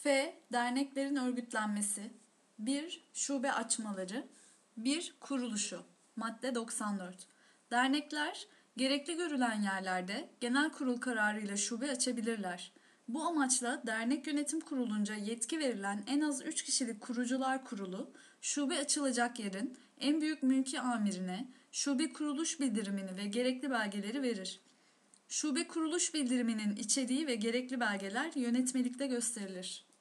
F. Derneklerin örgütlenmesi. 1. Şube açmaları. 1. Kuruluşu. Madde 94. Dernekler, gerekli görülen yerlerde genel kurul kararıyla şube açabilirler. Bu amaçla dernek yönetim kurulunca yetki verilen en az 3 kişilik kurucular kurulu, şube açılacak yerin en büyük mülki amirine şube kuruluş bildirimini ve gerekli belgeleri verir. Şube kuruluş bildiriminin içeriği ve gerekli belgeler yönetmelikte gösterilir.